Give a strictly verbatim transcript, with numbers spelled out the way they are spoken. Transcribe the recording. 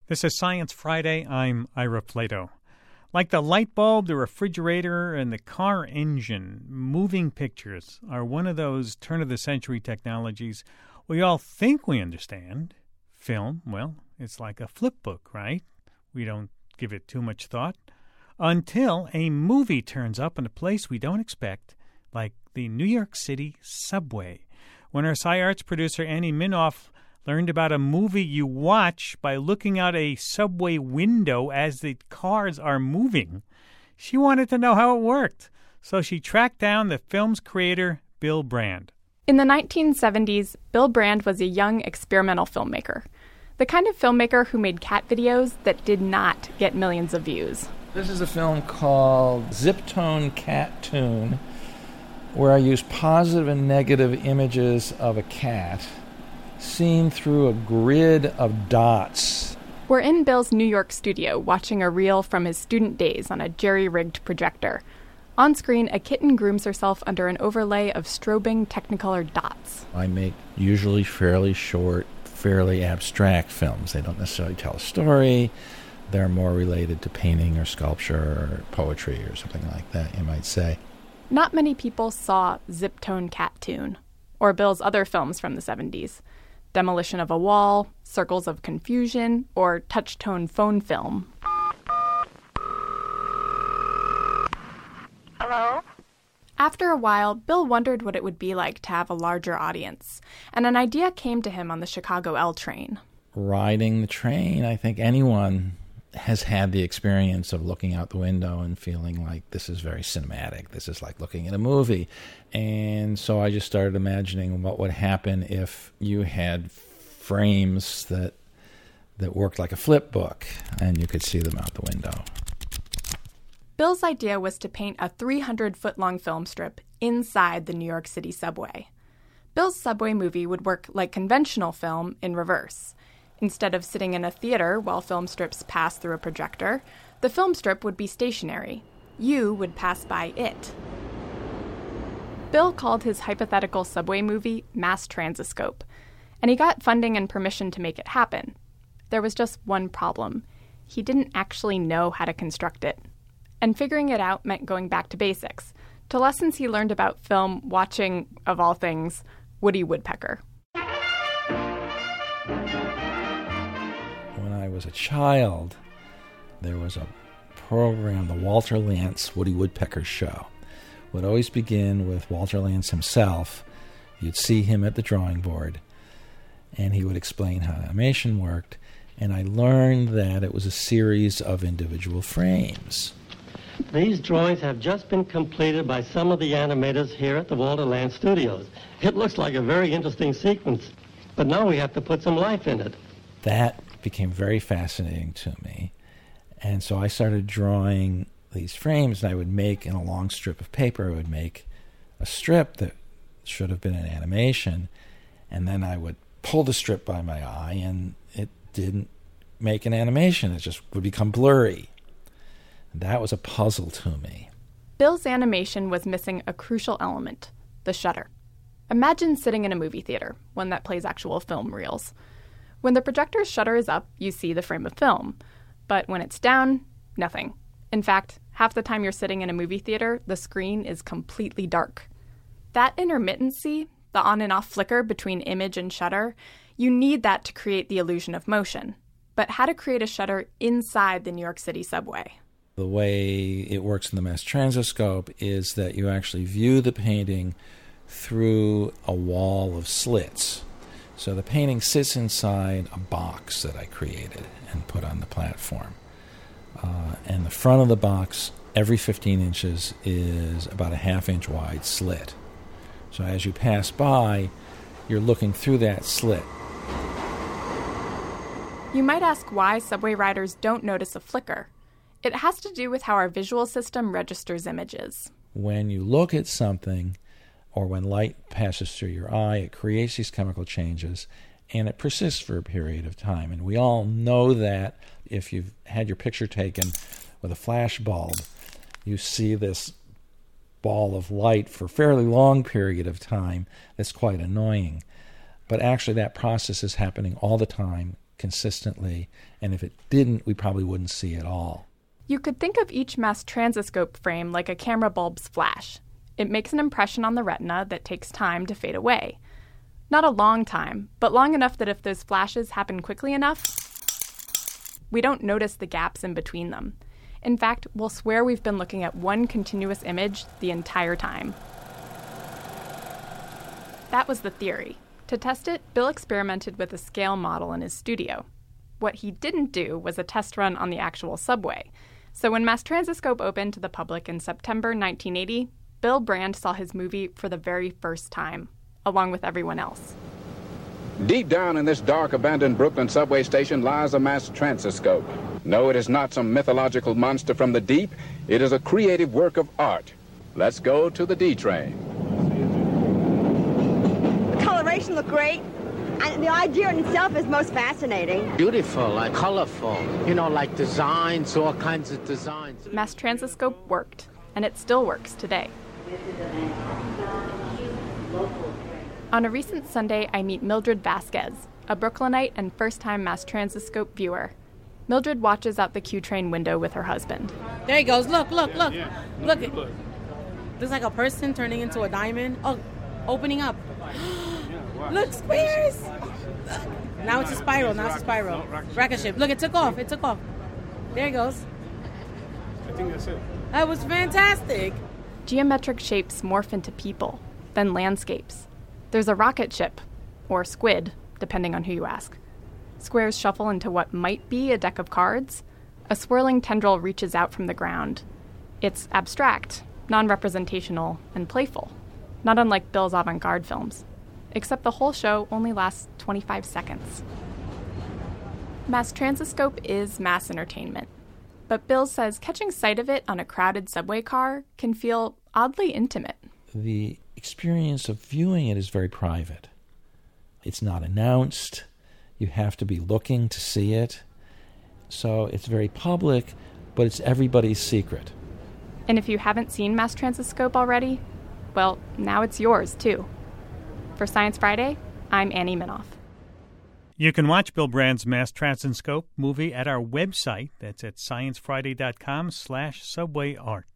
This is Science Friday. I'm Ira Flato. Like the light bulb, the refrigerator, and the car engine, moving pictures are one of those turn-of-the-century technologies we all think we understand. Film, well, it's like a flip book, right? We don't give it too much thought. Until a movie turns up in a place we don't expect, like the New York City subway. When our SciArts producer Annie Minoff learned about a movie you watch by looking out a subway window as the cars are moving, she wanted to know how it worked. So she tracked down the film's creator, Bill Brand. In the nineteen seventies, Bill Brand was a young experimental filmmaker. The kind of filmmaker who made cat videos that did not get millions of views. This is a film called Zip-Tone Cat Toon, where I use positive and negative images of a cat seen through a grid of dots. We're in Bill's New York studio watching a reel from his student days on a jerry-rigged projector. On screen, a kitten grooms herself under an overlay of strobing Technicolor dots. I make usually fairly short, fairly abstract films. They don't necessarily tell a story. They're more related to painting or sculpture or poetry or something like that, you might say. Not many people saw Zip-Tone Cat Toon, or Bill's other films from the seventies. Demolition of a Wall, Circles of Confusion, or Touch-Tone Phone Film. Hello? After a while, Bill wondered what it would be like to have a larger audience, and an idea came to him on the Chicago L train. Riding the train, I think anyone has had the experience of looking out the window and feeling like this is very cinematic. This is like looking at a movie. And so I just started imagining what would happen if you had frames that that worked like a flip book and you could see them out the window. Bill's idea was to paint a three hundred foot long film strip inside the New York City subway. Bill's subway movie would work like conventional film in reverse. Instead of sitting in a theater while film strips pass through a projector, the film strip would be stationary. You would pass by it. Bill called his hypothetical subway movie Mass Transiscope, and he got funding and permission to make it happen. There was just one problem. He didn't actually know how to construct it. And figuring it out meant going back to basics, to lessons he learned about film watching, of all things, Woody Woodpecker. When I was a child, there was a program, the Walter Lantz Woody Woodpecker Show. It would always begin with Walter Lantz himself. You'd see him at the drawing board, and he would explain how animation worked. And I learned that it was a series of individual frames. These drawings have just been completed by some of the animators here at the Walter Lantz Studios. It looks like a very interesting sequence, but now we have to put some life in it. That became very fascinating to me. And so I started drawing these frames, and I would make, in a long strip of paper, I would make a strip that should have been an animation, and then I would pull the strip by my eye, and it didn't make an animation. It just would become blurry. That was a puzzle to me. Bill's animation was missing a crucial element, the shutter. Imagine sitting in a movie theater, one that plays actual film reels. When the projector's shutter is up, you see the frame of film. But when it's down, nothing. In fact, half the time you're sitting in a movie theater, the screen is completely dark. That intermittency, the on and off flicker between image and shutter, you need that to create the illusion of motion. But how to create a shutter inside the New York City subway? The way it works in the Mass Transiscope is that you actually view the painting through a wall of slits. So the painting sits inside a box that I created and put on the platform. Uh, and the front of the box, every fifteen inches, is about a half inch wide slit. So as you pass by, you're looking through that slit. You might ask why subway riders don't notice a flicker. It has to do with how our visual system registers images. When you look at something, or when light passes through your eye, it creates these chemical changes, and it persists for a period of time. And we all know that if you've had your picture taken with a flash bulb, you see this ball of light for a fairly long period of time. That's quite annoying. But actually that process is happening all the time consistently, and if it didn't, we probably wouldn't see it all. You could think of each mass transoscope frame like a camera bulb's flash. It makes an impression on the retina that takes time to fade away. Not a long time, but long enough that if those flashes happen quickly enough, we don't notice the gaps in between them. In fact, we'll swear we've been looking at one continuous image the entire time. That was the theory. To test it, Bill experimented with a scale model in his studio. What he didn't do was a test run on the actual subway. So when Mass Transoscope opened to the public in September nineteen eighty, Bill Brand saw his movie for the very first time, along with everyone else. Deep down in this dark, abandoned Brooklyn subway station lies a mass transoscope. No, it is not some mythological monster from the deep. It is a creative work of art. Let's go to the D train. The coloration looked great, and the idea in itself is most fascinating. Beautiful, like colorful, you know, like designs, all kinds of designs. Mass Transoscope worked, and it still works today. On a recent Sunday, I meet Mildred Vasquez, a Brooklynite and first-time Mass Transoscope viewer. Mildred watches out the Q train window with her husband. There he goes. Look, look, look. Look. It looks like a person turning into a diamond. Oh, opening up. Look, squares. Now it's a spiral. Now it's a spiral. Rocket ship. Look, it took off. It took off. There it goes. I think that's it. That was fantastic. Geometric shapes morph into people, then landscapes. There's a rocket ship, or squid, depending on who you ask. Squares shuffle into what might be a deck of cards. A swirling tendril reaches out from the ground. It's abstract, non-representational, and playful, not unlike Bill's avant-garde films, except the whole show only lasts twenty-five seconds. Mass Transoscope is mass entertainment, but Bill says catching sight of it on a crowded subway car can feel oddly intimate. The experience of viewing it is very private. It's not announced. You have to be looking to see it. So it's very public, but it's everybody's secret. And if you haven't seen Mass Transoscope already, well, now it's yours, too. For Science Friday, I'm Annie Minoff. You can watch Bill Brand's Mass Transoscope movie at our website. That's at sciencefriday.com slash subwayart.